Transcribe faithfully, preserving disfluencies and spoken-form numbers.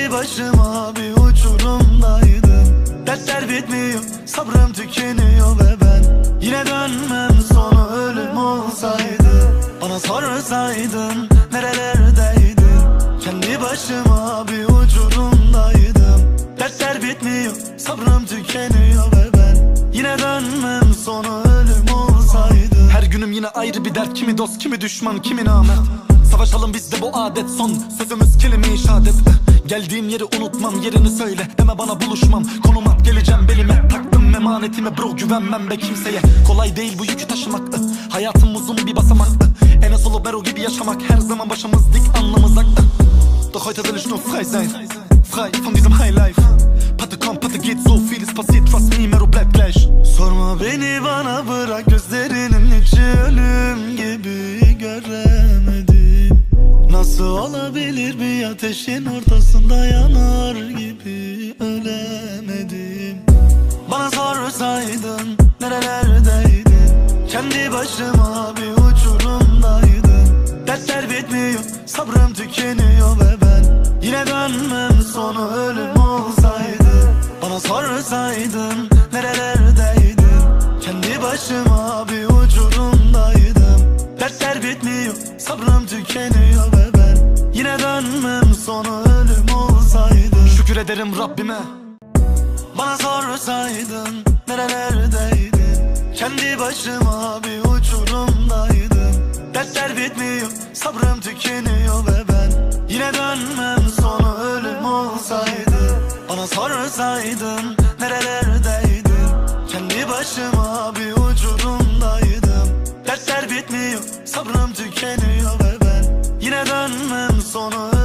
Kendi başıma bir uçurumdaydım. Dertler bitmiyor, sabrım tükeniyor ve ben yine dönmem, sonu ölüm olsaydı. Bana sorsaydın nerelerdeydin. Kendi başıma bir uçurumdaydım. Dertler bitmiyor, sabrım tükeniyor ve ben yine dönmem, sonu ölüm olsaydı. Her günüm yine ayrı bir dert, kimi dost kimi düşman kimi namert. Savaşalım bizde bu adet, son sözümüz kelime-i şehadet. Geldiğim yeri unutmam, yerini söyle deme bana buluşmam. Konum at, geleceğim belime, taktım emanetime bro, güvenmem be kimseye. Kolay değil bu yükü taşımak, hayatım uzun bir basamak. Enes Ulu Bero gibi yaşamak, her zaman başımız dik, alnımız ak. Doch heute will ich nur frei sein, frei von diesem High Life. Pate kommt, Pate geht, so vieles passiert, trust me, Mero bleibt gleich. Sorma beni bana, bırak gözlerinin içi ölüm gibi göremedim. Nasıl olabilir bir ateşin ortasında yanar gibi ölemedim. Bana sorsaydın nerelerdeydin. Kendi başıma bir uçurumdaydım. Dertler bitmiyor, sabrım tükeniyor ve ben yine dönmem, sonu ölüm olsaydı. Bana sorsaydın nerelerdeydin. Kendi başıma bir uçurumdaydım. Dertler bitmiyor, sabrım tükeniyor ve ben yine dönmem, sonu ölüm olsaydı. Şükür ederim Rabbime. Bana sorsaydın nerelerdeydin. Kendi başıma bir uçurumdaydım. Dertler bitmiyor, sabrım tükeniyor ve ben yine dönmem, sonu ölüm olsaydı. Bana sorsaydın nerelerdeydin. Kendi başıma bir uçurumdaydım. Dertler bitmiyor, sabrım tükeniyor ve ben yine dönmem, sonu